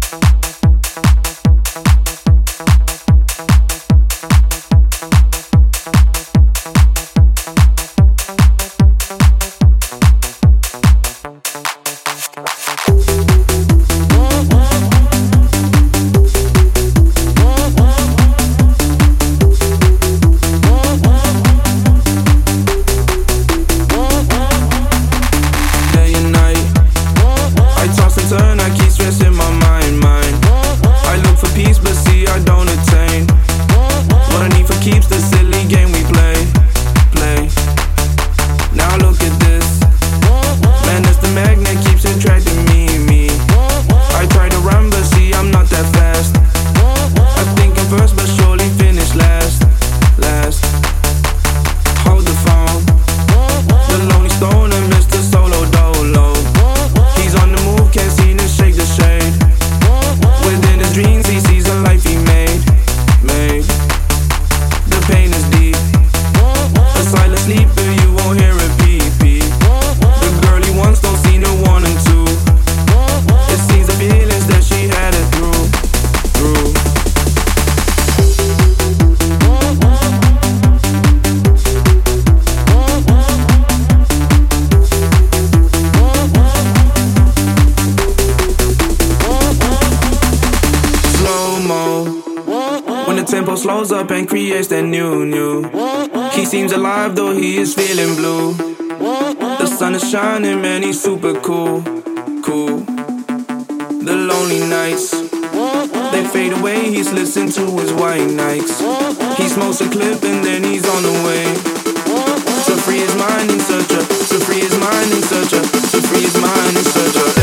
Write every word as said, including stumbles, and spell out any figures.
slows up and creates that new, new. He seems alive though he is feeling blue. The sun is shining, man, he's super cool, cool. The lonely nights, they fade away, he's listening to his white nights. He smokes a clip and then he's on the way to free his mind in search of, to free his mind in search of, to free his mind in search of.